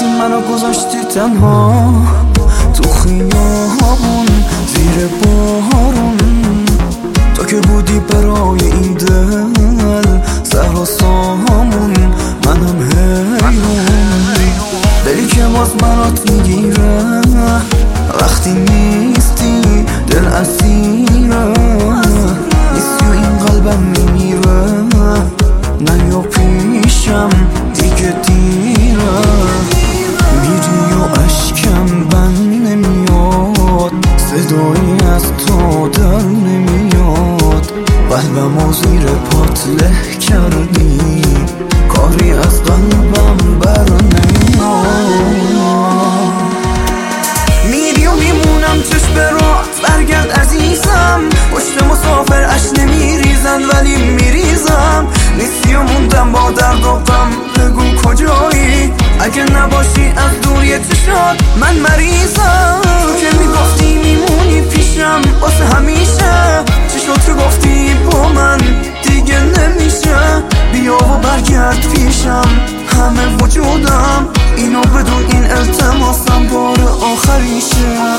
رفتی منو گذاشتی تنها تو خیابون زیر بارون، تو که بودی برای این دل زهر و سامون. منم حیرون دلی که باز برات میگیره وقتی نیستی، دل اسیره نیستی و این قلبم میمیره. نیا پیشم دیگه دیره، میری و اشکم بند نمیاد، صدایی از تو در نمیاد. قلبمو زیر پات له کردی، کاری از قلبم بر نمیاد. میری و میمونم چشم رات، برگرد عزیزم. پشت مسافر اش نمیریزن ولی میریزم. نیستی و موندم با درد و غم، بگو کجایی؟ اگه نباشی از دور یه چشات من مریضم. تو که میگفتی میمونی پیشم واسه همیشه، چشات گفتی با من دیگه نمیشه. بیا و برگرد پیشم، همه وجودم اینو بدون این التماسم بار آخریشه.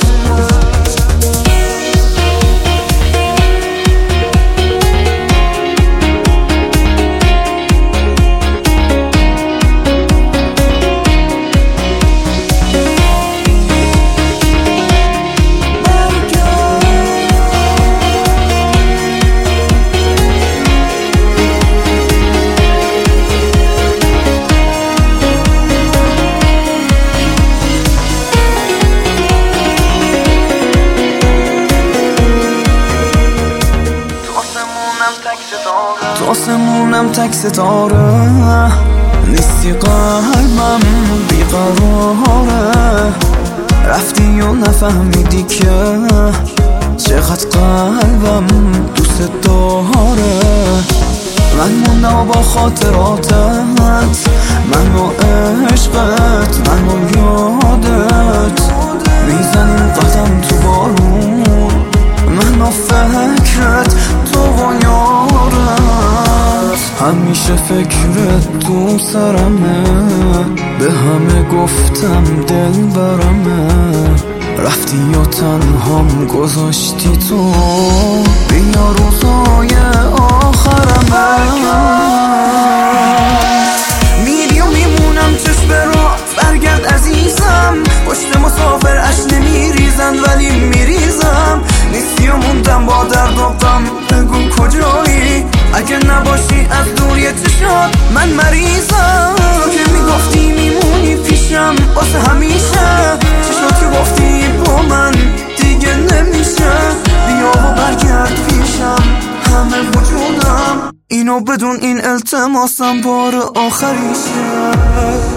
تو آسمونم تک ستاره، نیستی قلبم بیقراره. رفتی و نفهمیدی که چقدر قلبم دوست داره. من موندم با خاطراتت، من و عشقت، من و یادت. میزنیم قدم تو بارون، من و فکرت، تو و یارت. همیشه فکرت تو سرمه، به همه گفتم دل برمه. رفتی و تنهام گذاشتی تو، بیا روزای آخرمه. میری و میمونم چشم رات، برگرد عزیزم. پشت مسافر اش نمیریزن ولی میریزم. نیستی و موندم با درد و غم، بگو کجایی؟ اگه نباشی از دور یه چشات من مریضم. تو که میگفتی میمونی پیشم واسه همیشه، چشات گفتی با من دیگه نمیشه. بیا و برگرد پیشم، همه وجودم اینو بدون این التماسم بار آخریشه.